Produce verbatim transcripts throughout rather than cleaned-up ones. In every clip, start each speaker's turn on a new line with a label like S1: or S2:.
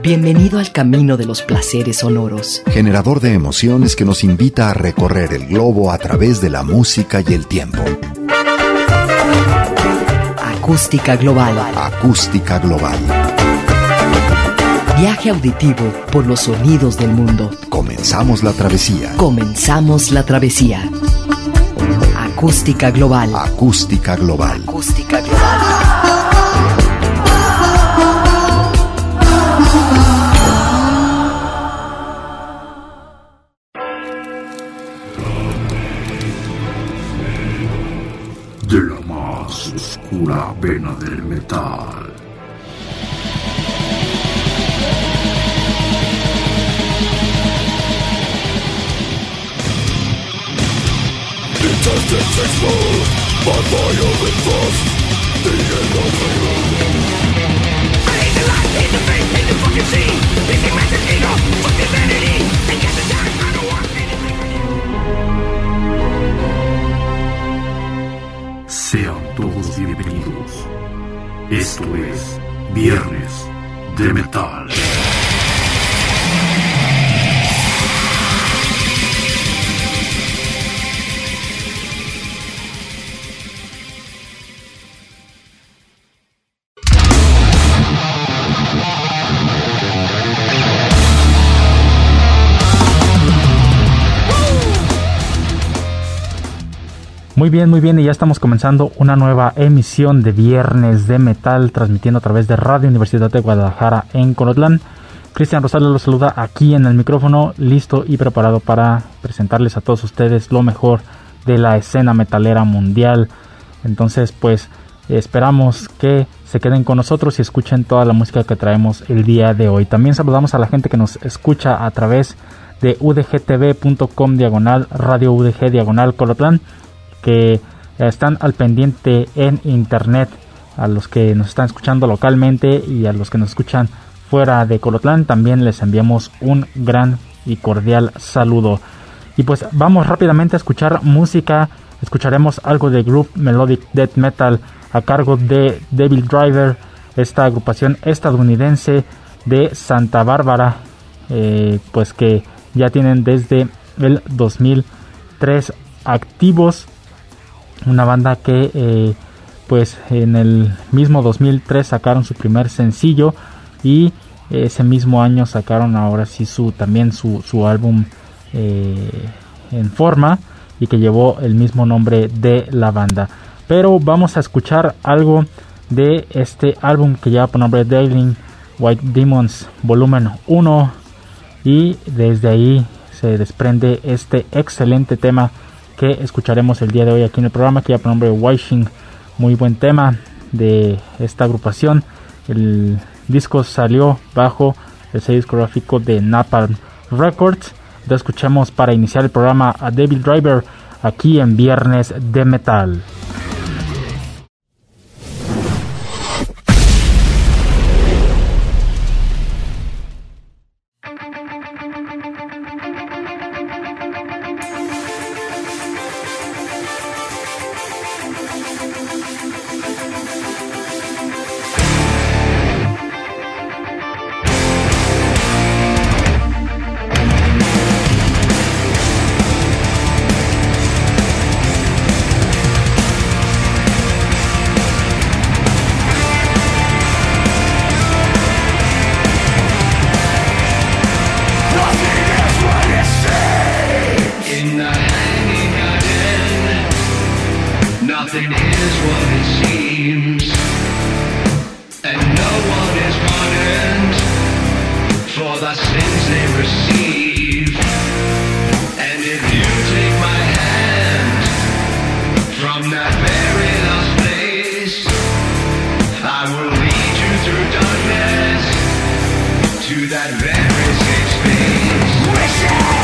S1: Bienvenido al camino de los placeres sonoros.
S2: Generador de emociones que nos invita a recorrer el globo a través de la música y el tiempo.
S1: Acústica Global.
S2: Acústica Global.
S1: Viaje auditivo por los sonidos del mundo.
S2: Comenzamos la travesía.
S1: Comenzamos la travesía. Acústica Global.
S2: Acústica Global.
S1: Acústica Global.
S3: De la más oscura vena del metal.
S4: Intestines explode by violent thrust. The end of the road. Breathe the life, hit the face, hit the fucking scene. Basic massive ego, fuck humanity. And get the time, I don't want anything.
S3: Sean todos bienvenidos. Esto es Viernes de Metal.
S5: Muy bien, muy bien, y ya estamos comenzando una nueva emisión de Viernes de Metal, transmitiendo a través de Radio Universidad de Guadalajara en Colotlán. Cristian Rosales los saluda aquí en el micrófono, listo y preparado para presentarles a todos ustedes lo mejor de la escena metalera mundial. Entonces, pues, esperamos que se queden con nosotros y escuchen toda la música que traemos el día de hoy. También saludamos a la gente que nos escucha a través de udgtv.com diagonal Radio UDG diagonal Colotlán, que están al pendiente en internet, a los que nos están escuchando localmente y a los que nos escuchan fuera de Colotlán. También les enviamos un gran y cordial saludo. Y pues vamos rápidamente a escuchar música. Escucharemos algo de Group Melodic Death Metal a cargo de Devil Driver, esta agrupación estadounidense de Santa Bárbara, eh, pues que ya tienen desde el dos mil tres activos. Una banda que eh, pues en el mismo dos mil tres sacaron su primer sencillo y ese mismo año sacaron ahora sí su también su, su álbum eh, en forma, y que llevó el mismo nombre de la banda. Pero vamos a escuchar algo de este álbum que lleva por nombre Daily White Demons Volumen uno, y desde ahí se desprende este excelente tema que escucharemos el día de hoy aquí en el programa, que lleva por nombre Wishing. Muy buen tema de esta agrupación. El disco salió bajo el sello discográfico de Napalm Records. Entonces escuchamos para iniciar el programa a Devil Driver aquí en Viernes de Metal.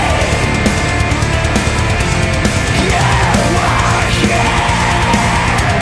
S4: Yeah.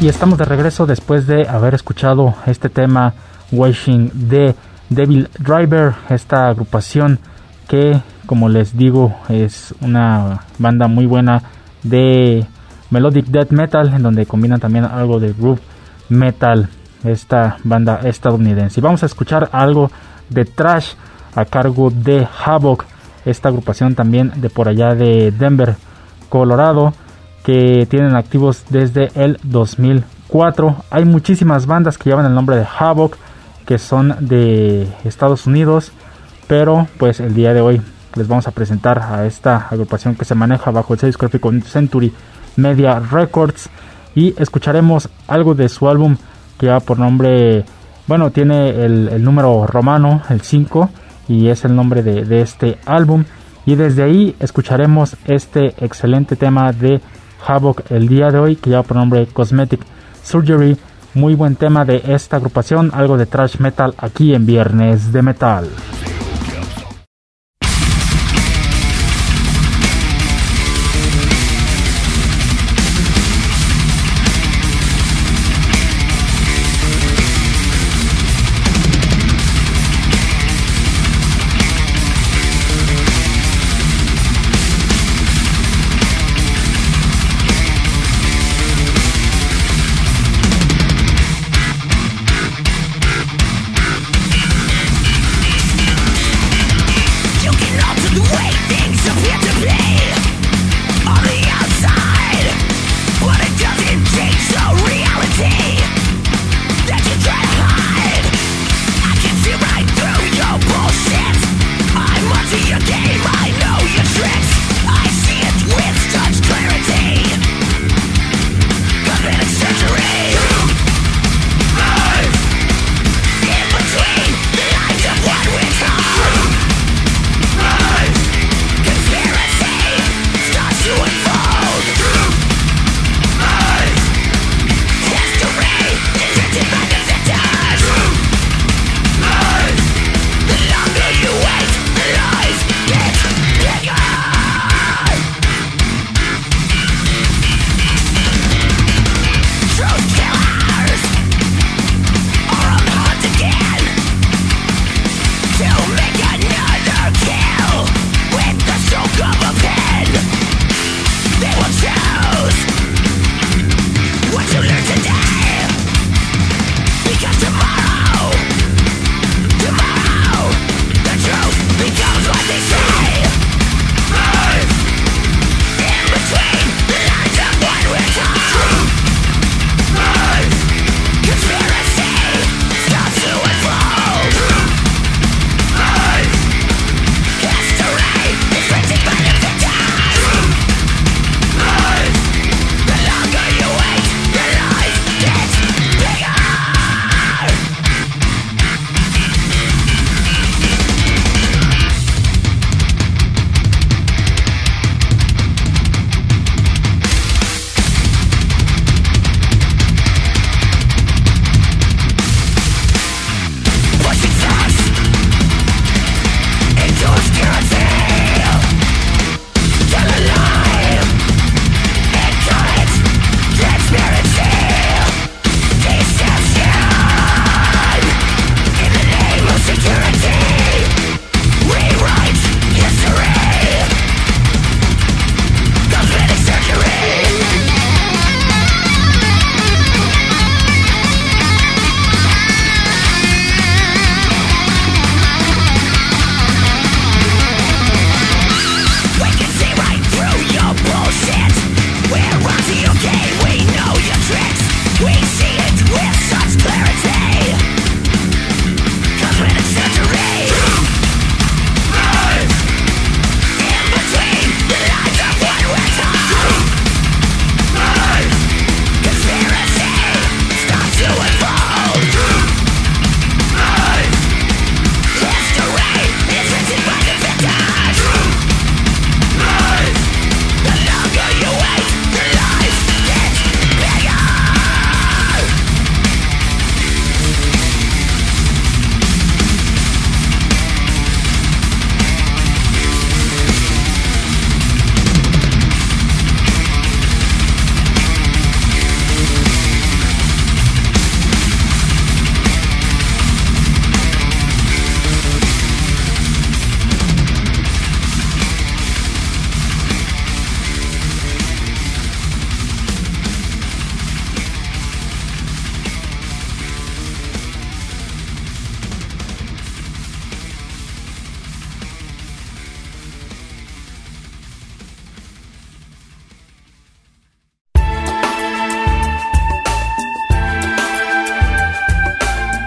S5: Y estamos de regreso después de haber escuchado este tema Wishing de Devil Driver, esta agrupación que, como les digo, es una banda muy buena de melodic death metal, en donde combinan también algo de groove metal, esta banda estadounidense. Y vamos a escuchar algo de thrash a cargo de Havoc, esta agrupación también de por allá de Denver, Colorado, que tienen activos desde el dos mil cuatro. Hay muchísimas bandas que llevan el nombre de Havoc, que son de Estados Unidos, pero pues el día de hoy les vamos a presentar a esta agrupación que se maneja bajo el sello discográfico Century Media Records, y escucharemos algo de su álbum que lleva por nombre, bueno, tiene el, el número romano, el cinco, y es el nombre de, de este álbum, y desde ahí escucharemos este excelente tema de Havoc el día de hoy que lleva por nombre Cosmetic Surgery. Muy buen tema de esta agrupación, algo de thrash metal aquí en Viernes de Metal.
S4: We'll be right back.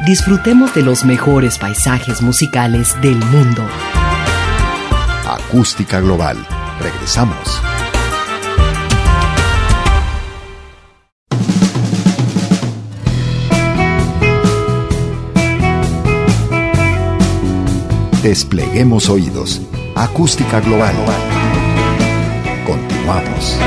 S1: disfrutemos de los mejores paisajes musicales del mundo.
S2: Acústica Global. Regresamos. Despleguemos oídos. Acústica Global. Continuamos.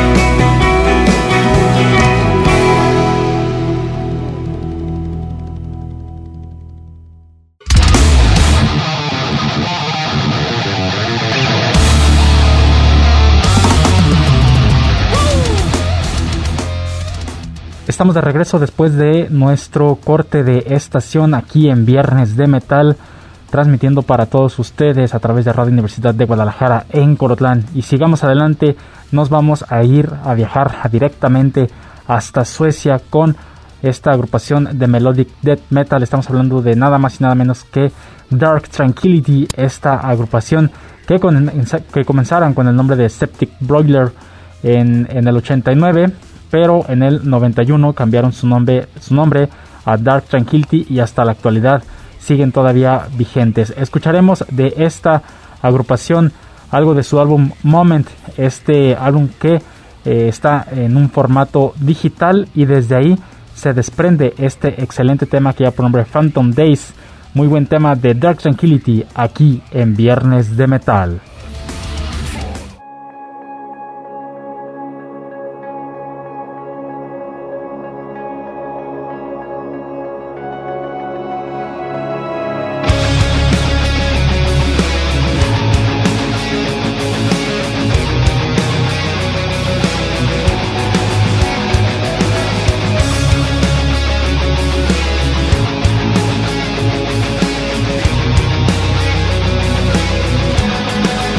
S5: Estamos de regreso después de nuestro corte de estación aquí en Viernes de Metal, transmitiendo para todos ustedes a través de Radio Universidad de Guadalajara en Colotlán. Y sigamos adelante, nos vamos a ir a viajar directamente hasta Suecia con esta agrupación de Melodic Death Metal. Estamos hablando de nada más y nada menos que Dark Tranquillity, esta agrupación que, con, que comenzaron con el nombre de Septic Broiler en, en el ochenta y nueve, pero en el noventa y uno cambiaron su nombre, su nombre a Dark Tranquillity y hasta la actualidad siguen todavía vigentes. Escucharemos de esta agrupación algo de su álbum Moment, este álbum que eh, está en un formato digital, y desde ahí se desprende este excelente tema que ya por nombre Phantom Days. Muy buen tema de Dark Tranquillity aquí en Viernes de Metal.
S4: We'll be right back.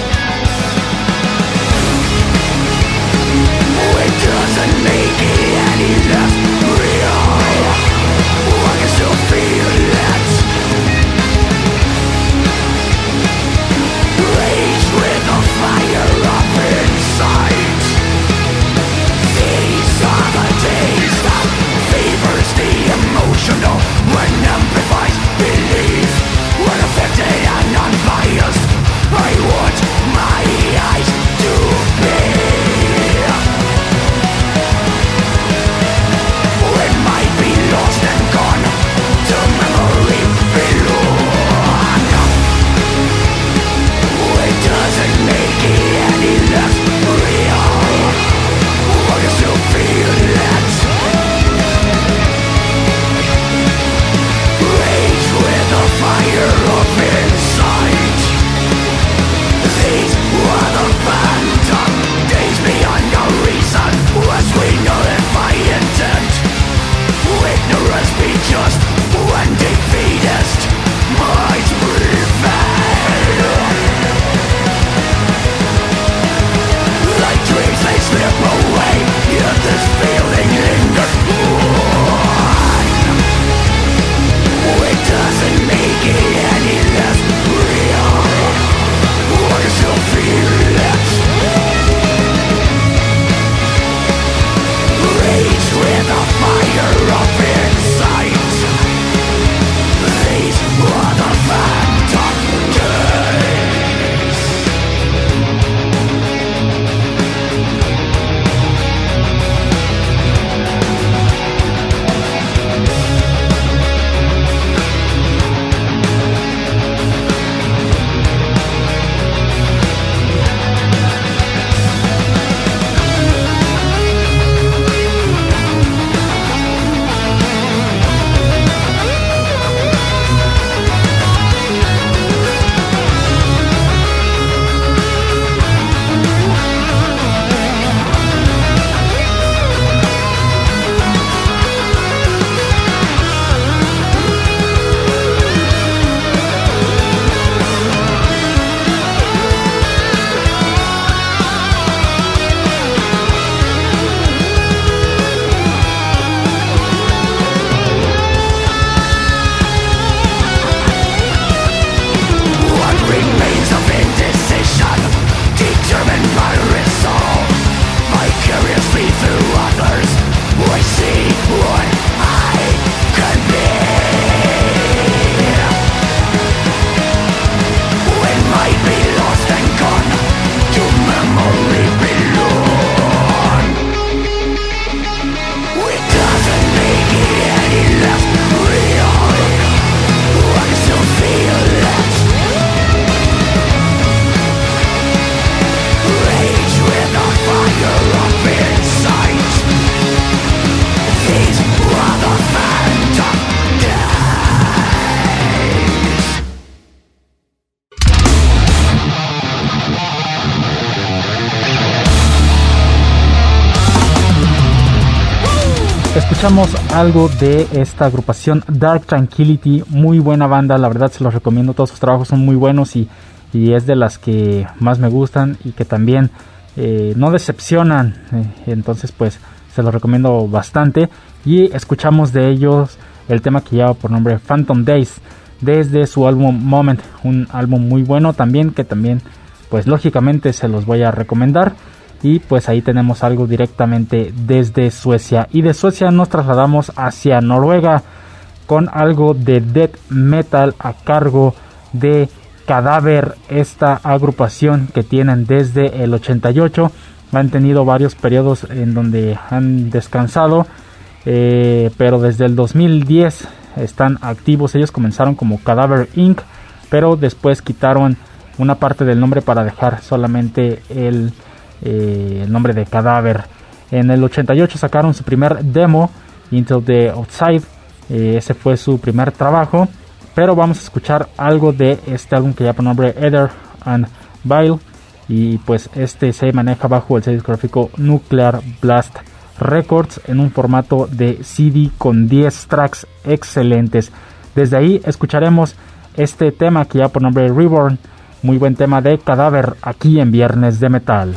S5: escuchamos algo de esta agrupación Dark Tranquillity, muy buena banda, la verdad se los recomiendo, todos sus trabajos son muy buenos y, y es de las que más me gustan y que también eh, no decepcionan, eh, entonces pues se los recomiendo bastante. Y escuchamos de ellos el tema que lleva por nombre Phantom Days, desde su álbum Moment, un álbum muy bueno también, que también pues lógicamente se los voy a recomendar. Y pues ahí tenemos algo directamente desde Suecia. Y de Suecia nos trasladamos hacia Noruega con algo de death metal a cargo de Cadáver, esta agrupación que tienen desde el ochenta y ocho. Han tenido varios periodos en donde han descansado, eh, pero desde el dos mil diez están activos. Ellos comenzaron como Cadáver incorporated, pero después quitaron una parte del nombre para dejar solamente el Eh, el nombre de Cadáver. En el ochenta y ocho sacaron su primer demo, Into the Outside, eh, ese fue su primer trabajo, pero vamos a escuchar algo de este álbum que lleva por nombre Ether and Bile, y pues este se maneja bajo el sello discográfico Nuclear Blast Records en un formato de C D con diez tracks excelentes. Desde ahí escucharemos este tema que lleva por nombre Reborn, muy buen tema de Cadáver aquí en Viernes de Metal.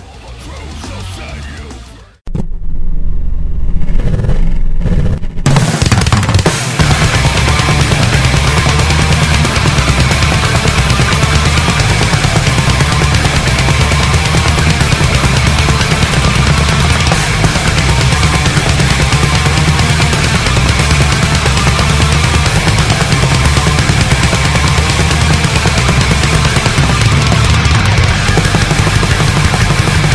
S4: We'll be right back.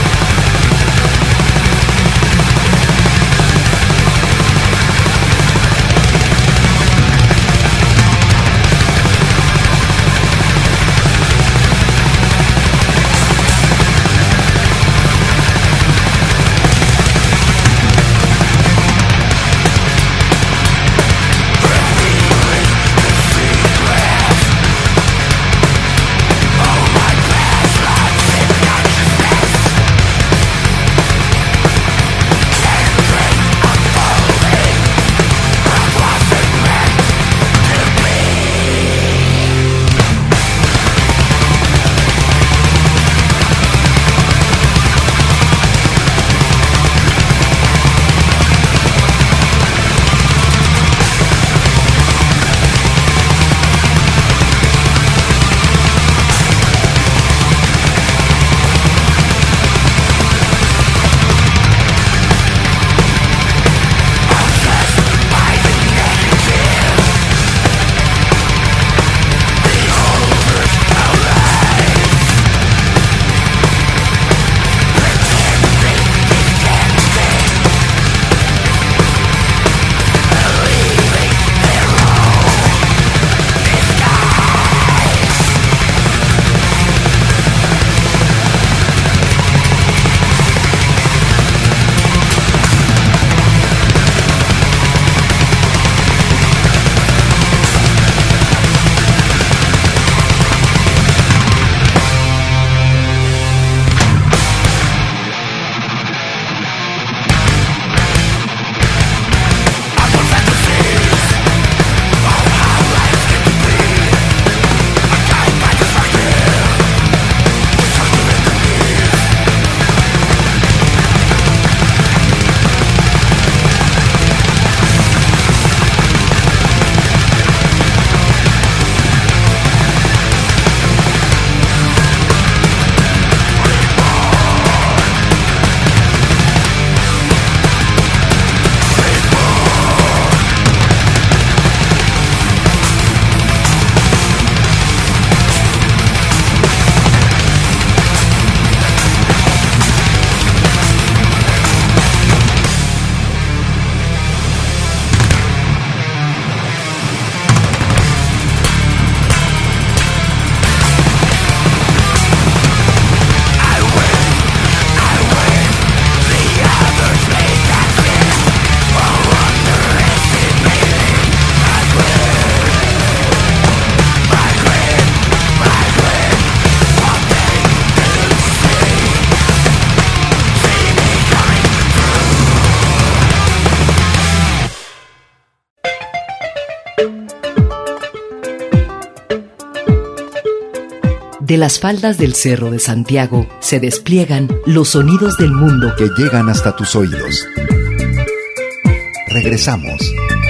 S1: De las faldas del Cerro de Santiago se despliegan los sonidos del mundo
S2: que llegan hasta tus oídos. Regresamos.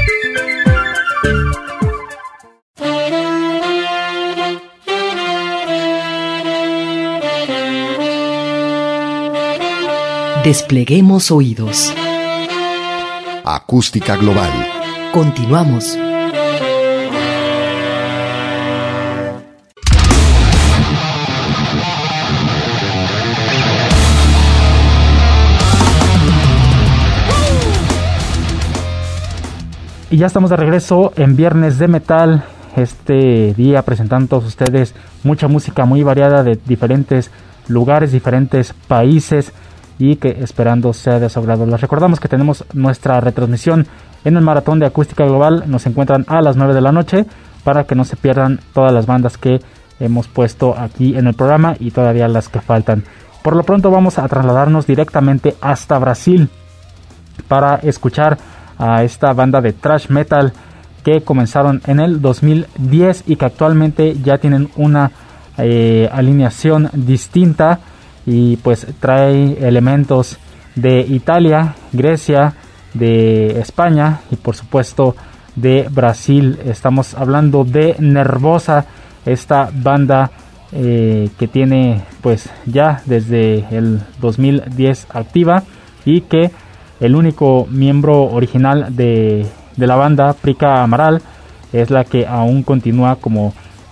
S1: Despleguemos oídos.
S2: Acústica Global.
S1: Continuamos.
S5: Y ya estamos de regreso en Viernes de Metal, este día presentando a todos ustedes mucha música muy variada de diferentes lugares, diferentes países, y que esperando sea de su agrado. Les recordamos que tenemos nuestra retransmisión en el Maratón de Acústica Global. Nos encuentran a las nueve de la noche para que no se pierdan todas las bandas que hemos puesto aquí en el programa y todavía las que faltan. Por lo pronto vamos a trasladarnos directamente hasta Brasil para escuchar a esta banda de thrash metal que comenzaron en el dos mil diez y que actualmente ya tienen una eh, alineación distinta, y pues trae elementos de Italia, Grecia, de España y por supuesto de Brasil. Estamos hablando de Nervosa, esta banda eh, que tiene pues ya desde el dos mil diez activa, y que el único miembro original de, de la banda, Prica Amaral, es la que aún continúa como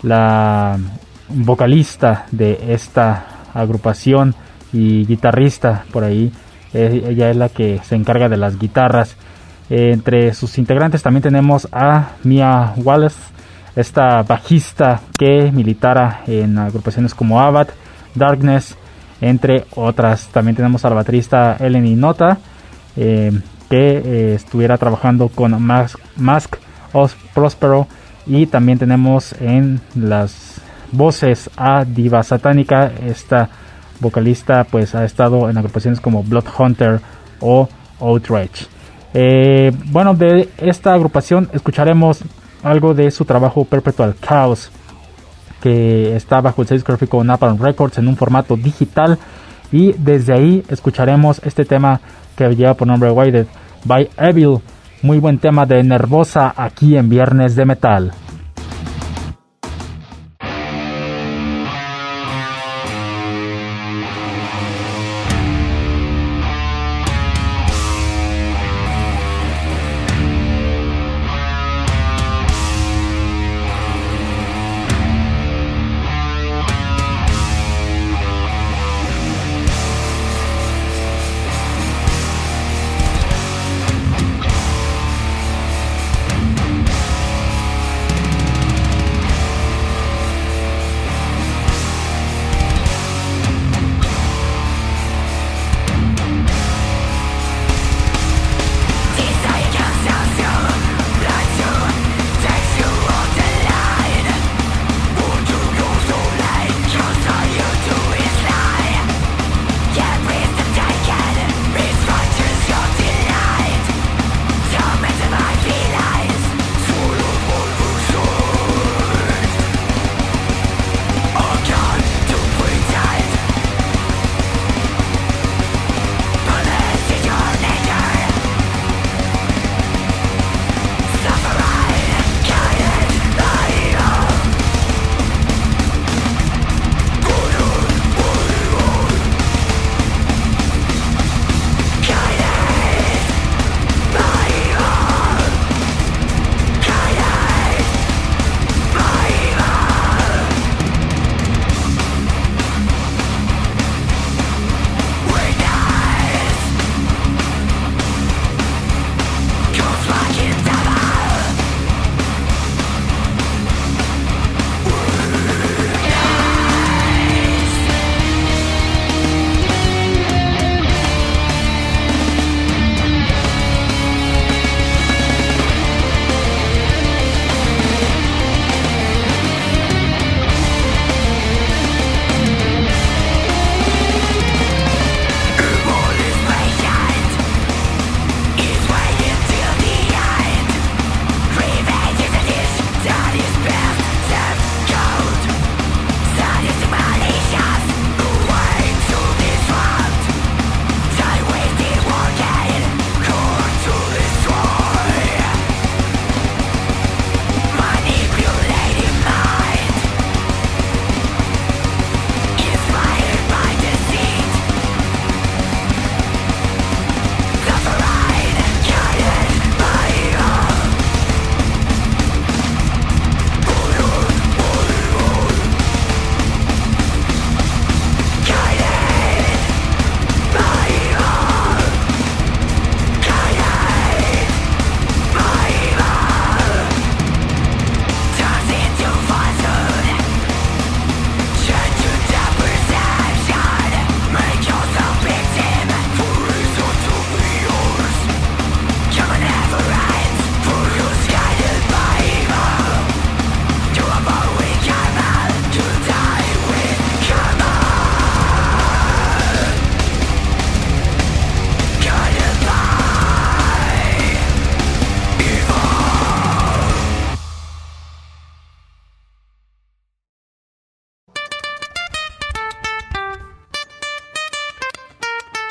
S5: la vocalista de esta agrupación y guitarrista por ahí. Eh, ella es la que se encarga de las guitarras. Eh, entre sus integrantes también tenemos a Mia Wallace, esta bajista que militara en agrupaciones como Abad, Darkness, entre otras. También tenemos al baterista Eleni Nota, eh, que eh, estuviera trabajando con Mask, Mask of Prospero, y también tenemos en las voces a Diva Satánica. Esta vocalista pues ha estado en agrupaciones como Bloodhunter o Outrage. Eh, bueno, de esta agrupación escucharemos algo de su trabajo Perpetual Chaos, que está bajo el sello discográfico Napalm Records en un formato digital, y desde ahí escucharemos este tema que lleva por nombre Waited by Evil. Muy buen tema de Nervosa aquí en Viernes de Metal.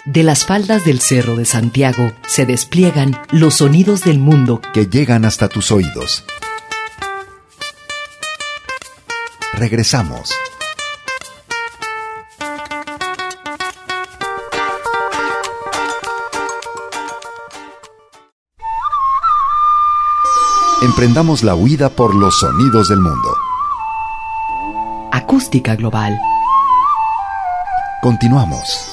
S1: De las faldas del Cerro de Santiago se despliegan los sonidos del mundo
S2: que llegan hasta tus oídos. Regresamos. Emprendamos la huida por los sonidos del mundo.
S1: Acústica Global.
S2: Continuamos.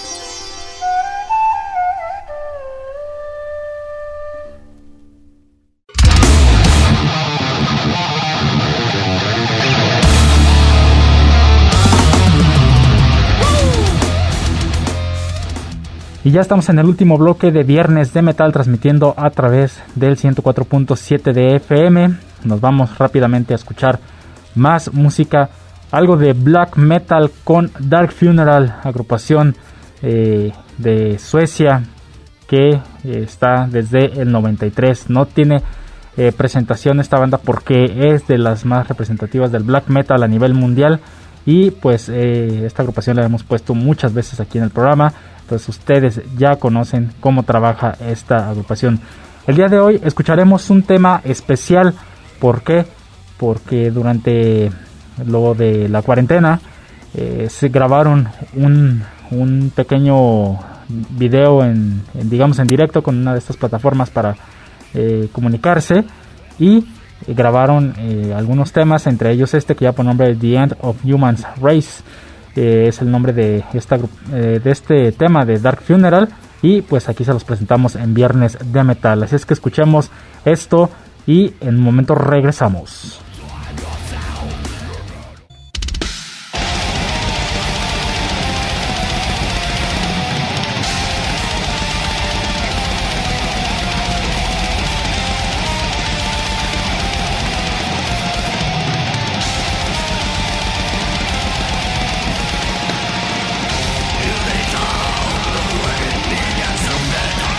S5: Y ya estamos en el último bloque de Viernes de Metal, transmitiendo a través del ciento cuatro punto siete de F M. Nos vamos rápidamente a escuchar más música, algo de black metal con Dark Funeral, agrupación eh, de Suecia que eh, está desde el noventa y tres. No tiene eh, presentación esta banda porque es de las más representativas del black metal a nivel mundial. Y pues eh, esta agrupación la hemos puesto muchas veces aquí en el programa. Entonces ustedes ya conocen cómo trabaja esta agrupación. El día de hoy escucharemos un tema especial. ¿Por qué? Porque durante lo de la cuarentena eh, se grabaron un, un pequeño video en, en, digamos en directo con una de estas plataformas para eh, comunicarse. Y eh, grabaron eh, algunos temas, entre ellos este que ya por nombre The End of Human's Race. Eh, es el nombre de, esta, eh, de este tema de Dark Funeral. Y pues aquí se los presentamos en Viernes de Metal. Así es que escuchemos esto y en un momento regresamos.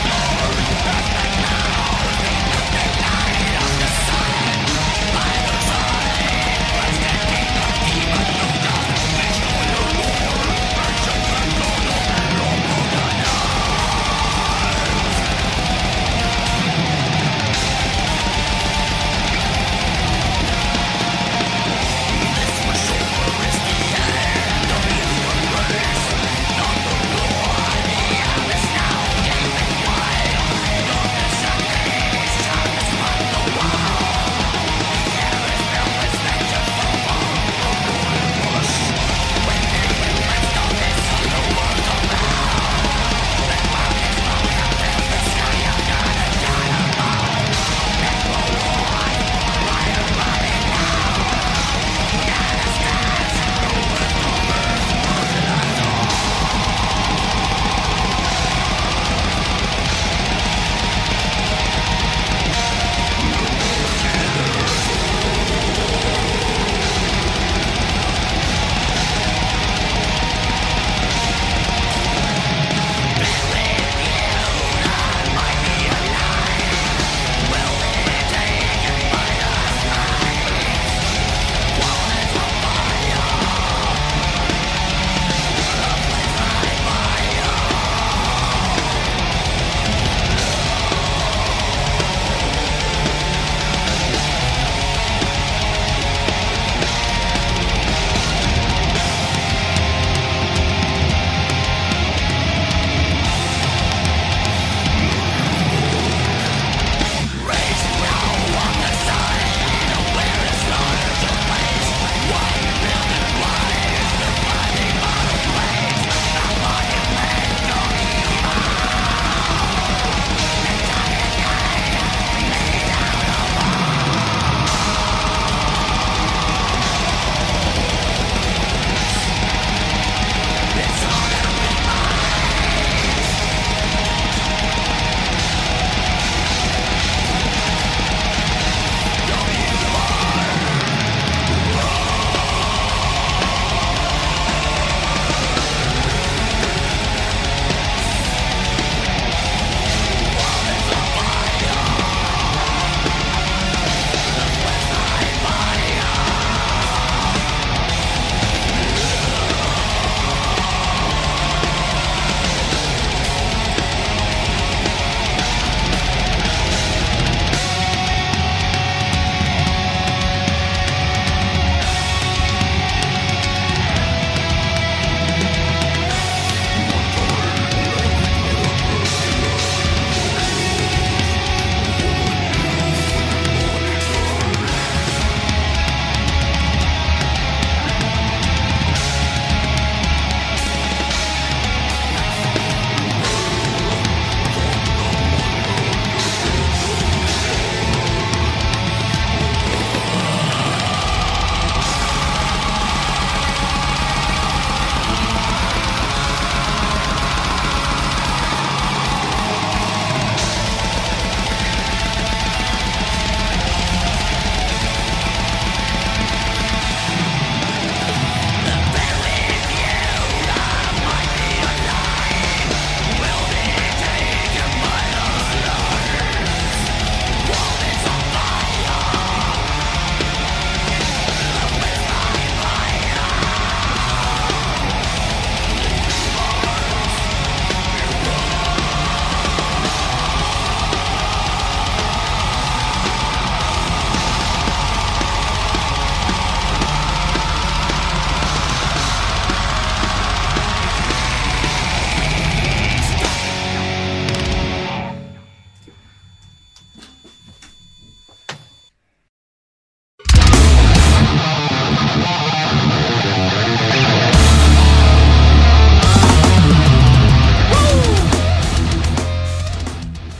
S4: By the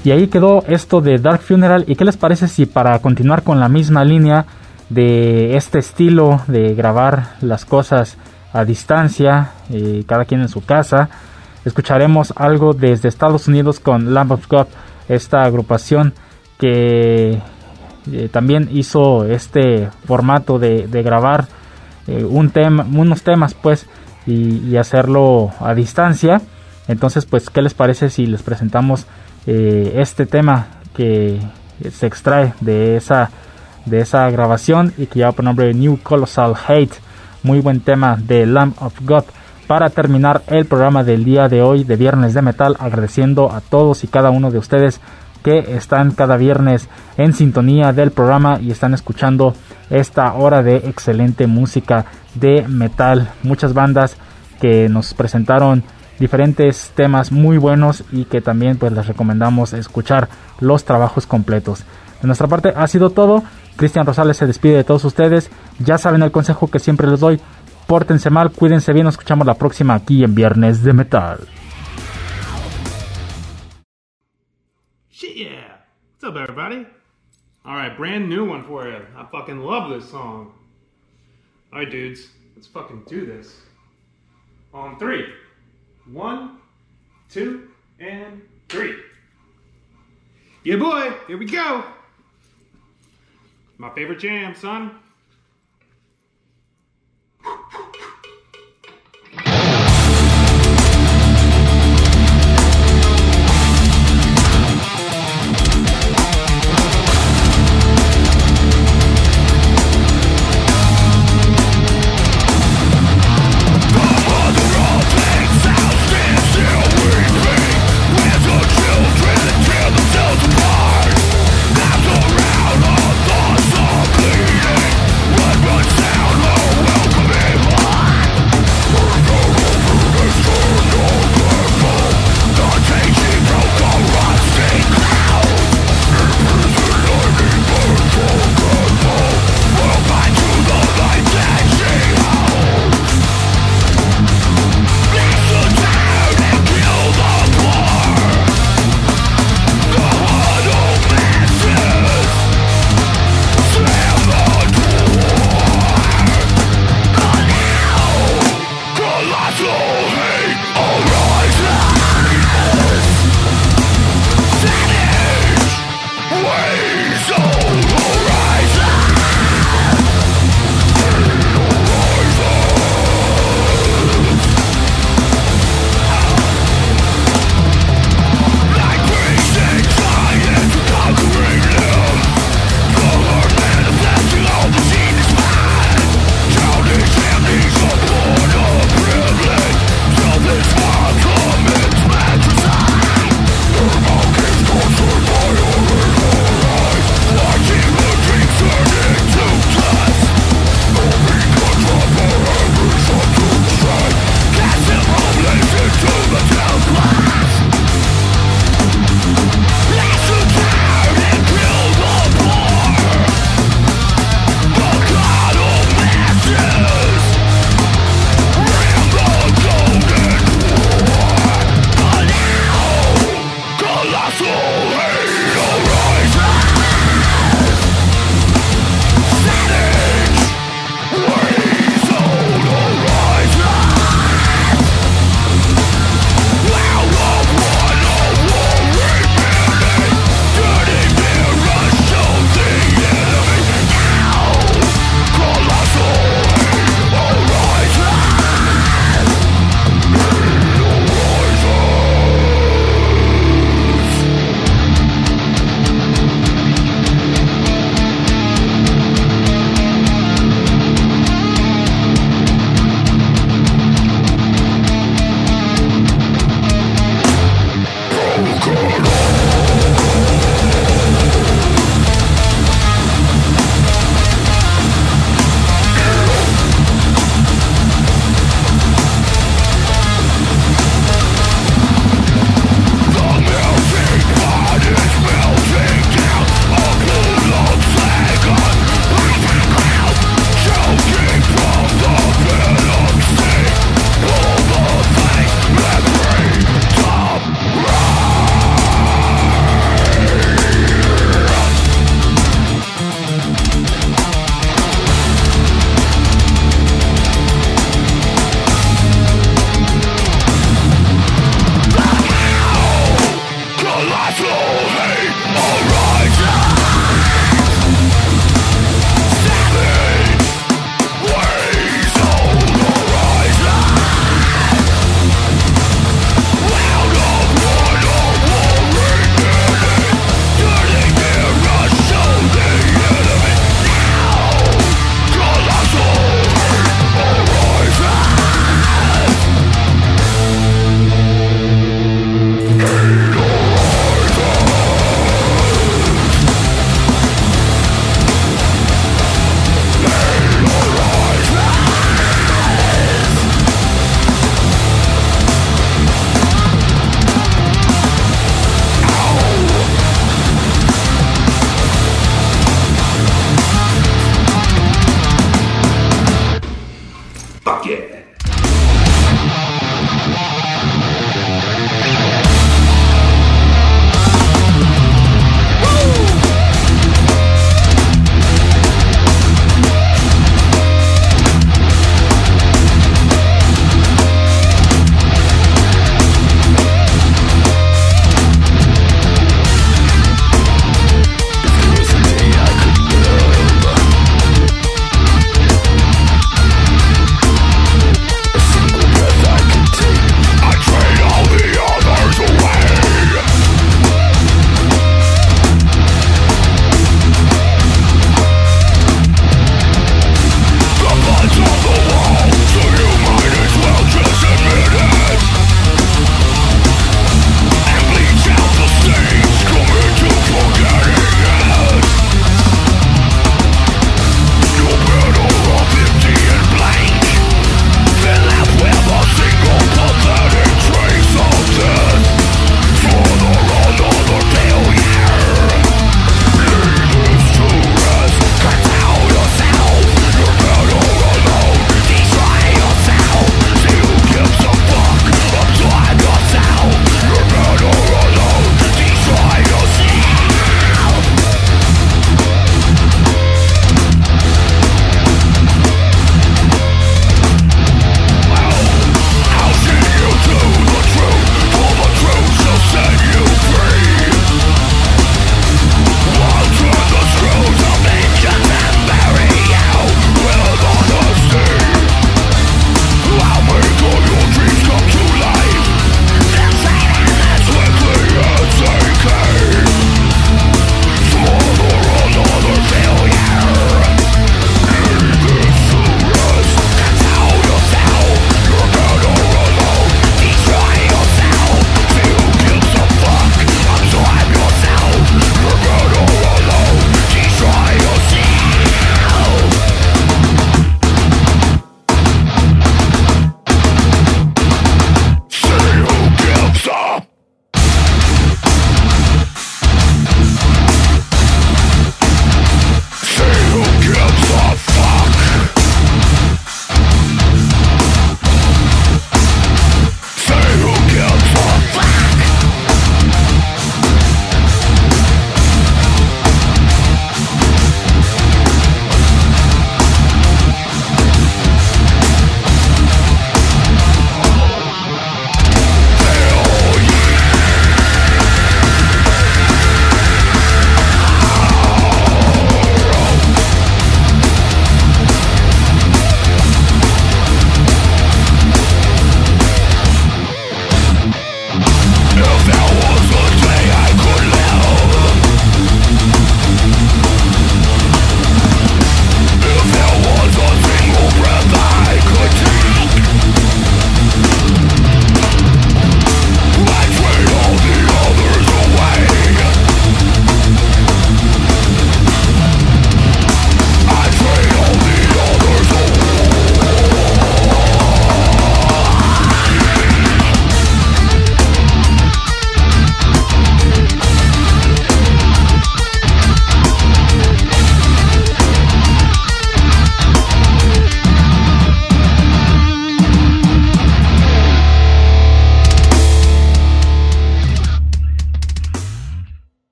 S5: Y ahí quedó esto de Dark Funeral. ¿Y qué les parece si para continuar con la misma línea de este estilo de grabar las cosas a distancia, eh, cada quien en su casa, escucharemos algo desde Estados Unidos con Lamb of God, esta agrupación que eh, también hizo este formato de, de grabar eh, un tema, unos temas pues y, y hacerlo a distancia. Entonces pues qué les parece si les presentamos eh, este tema que se extrae de esa de esa grabación y que lleva por nombre New Colossal Hate. Muy buen tema de Lamb of God para terminar el programa del día de hoy de Viernes de Metal, agradeciendo a todos y cada uno de ustedes que están cada viernes en sintonía del programa y están escuchando esta hora de excelente música de metal. Muchas bandas que nos presentaron diferentes temas muy buenos y que también pues les recomendamos escuchar los trabajos completos. De nuestra parte ha sido todo. Cristian Rosales se despide de todos ustedes. Ya saben el consejo que siempre les doy: pórtense mal, cuídense bien, nos escuchamos la próxima aquí en Viernes de Metal.
S6: Shit yeah! What's up everybody? Alright, brand new one for you. I fucking love this song. Alright dudes, let's fucking do this. On three. One, two, and three. Yeah boy, here we go! My favorite jam, son.
S4: Privilege,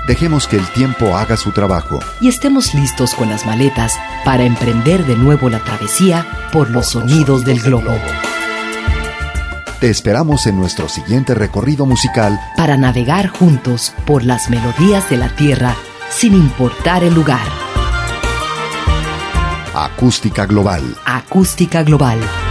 S2: Dejemos que el tiempo haga su trabajo.
S1: Y estemos listos con las maletas para emprender de nuevo la travesía por los sonidos del globo.
S2: Te esperamos en nuestro siguiente recorrido musical
S1: para navegar juntos por las melodías de la tierra sin importar el lugar.
S2: Acústica Global.
S1: Acústica Global.